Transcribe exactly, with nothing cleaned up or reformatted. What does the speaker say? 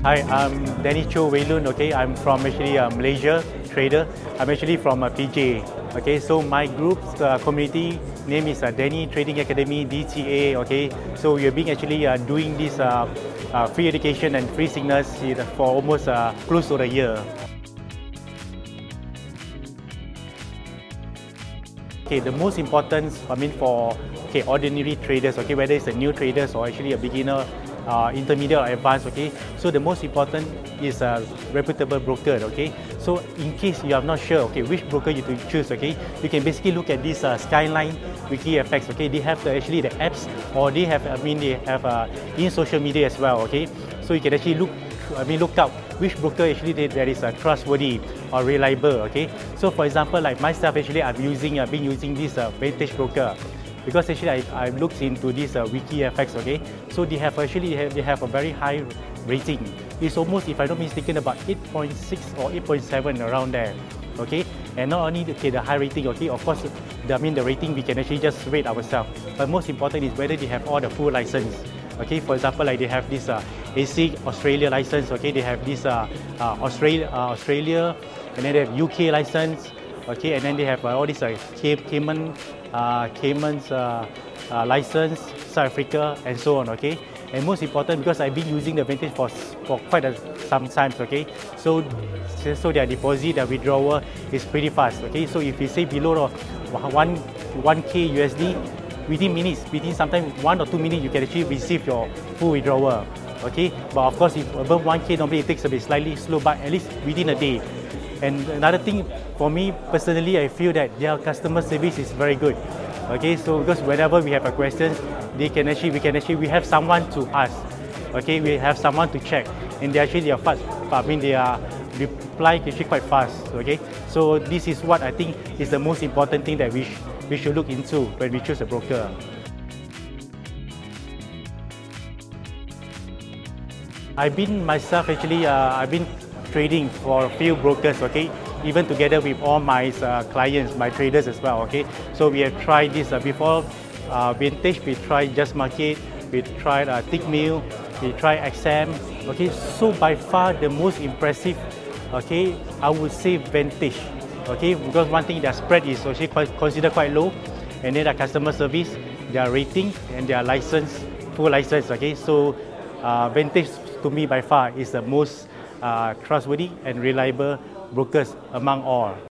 Hi, I'm Danny Cho Waylun. Okay, I'm from actually uh, Malaysia trader. I'm actually from uh, P J A. Okay, so my group's uh, community name is uh, Danny Trading Academy D T A. Okay, so we have been actually uh, doing this uh, uh, free education and free signals for almost uh, close to a year. Okay, the most important, I mean, for okay ordinary traders, okay, whether it's a new traders or actually a beginner, uh, intermediate or advanced, okay. So the most important is a reputable broker, okay. So in case you are not sure, okay, which broker you to choose, okay, you can basically look at this uh, Skyline WikiFX, okay. They have the, actually the apps, or they have, I mean, they have uh, in social media as well, okay. So you can actually look, I mean, look up which broker actually that is uh, trustworthy or reliable, okay. So for example, like myself, actually, I've using, I've been using this uh, Vantage broker, because actually I, I've looked into this uh, WikiFX, okay. So they have actually they have, they have a very high rating. It's almost, if I'm not mistaken, about eight point six or eight point seven around there, okay. And not only okay, the high rating, okay, of course, the, I mean the rating we can actually just rate ourselves. But most important is whether they have all the full license. Okay, for example, like they have this uh, A S I C Australia license. Okay, they have this uh, uh, Australia, uh, Australia, and then they have U K license. Okay, and then they have uh, all these uh, Cayman, uh, Cayman's uh, uh, license, South Africa, and so on. Okay, and most important, because I've been using the Vantage for for quite a, some times. Okay, so so their deposit, their withdrawal is pretty fast. Okay, so if you say below one one K U S D, within minutes, within sometimes one or two minutes, you can actually receive your full withdrawal. Okay, but of course, if above one K, normally it takes a bit slightly slow, but at least within a day. And another thing, for me personally, I feel that their customer service is very good. Okay, so because whenever we have a question, they can actually, we can actually, we have someone to ask. Okay, we have someone to check, and they actually they are fast. I mean, they are reply actually quite fast. Okay, so this is what I think is the most important thing that we sh we should look into when we choose a broker. I've been myself actually, uh, I've been trading for a few brokers, okay, even together with all my uh, clients, my traders as well, okay. So we have tried this uh, before uh, Vantage, we tried Just Market, we tried uh, Tickmill, we tried X M, okay. So by far the most impressive, okay, I would say Vantage, okay, because one thing, their spread is actually quite considered quite low, and then their customer service, their rating, and their license, full license, okay. So uh, Vantage to me by far is the most uh, trustworthy and reliable brokers among all.